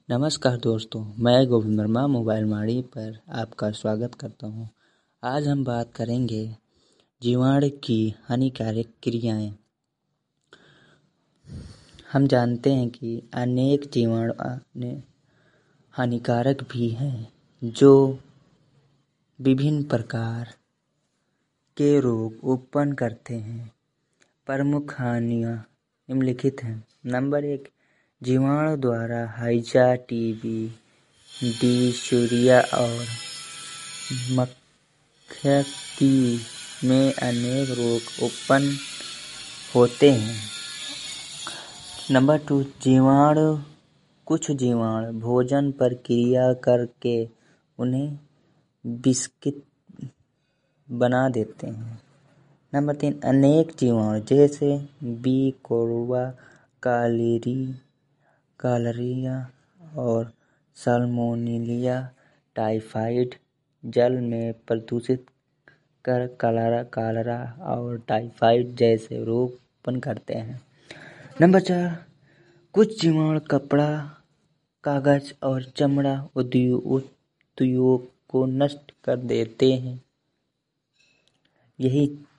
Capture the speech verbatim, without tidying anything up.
नमस्कार दोस्तों, मैं गोविंद वर्मा मोबाइल माड़ी पर आपका स्वागत करता हूं। आज हम बात करेंगे जीवाणु की हानिकारक क्रियाएं। हम जानते हैं कि अनेक जीवाणु हानिकारक भी हैं जो विभिन्न प्रकार के रोग उत्पन्न करते हैं। प्रमुख हानियां निम्नलिखित हैं। नंबर एक, जीवाणु द्वारा हैजा, टीबी, डिसूरिया और मक्खी में अनेक रोग उत्पन्न होते हैं। नंबर टू, जीवाणु कुछ जीवाणु भोजन पर क्रिया करके उन्हें विषाक्त बना देते हैं। नंबर तीन, अनेक जीवाणु जैसे बी कोरुआ, कालरिया और साल्मोनेला टाइफाइड जल में प्रदूषित कर कलरा और टाइफाइड जैसे रोग उत्पन्न करते हैं। नंबर चार, कुछ जीवाणु कपड़ा, कागज और चमड़ा उद्योग को नष्ट कर देते हैं। यही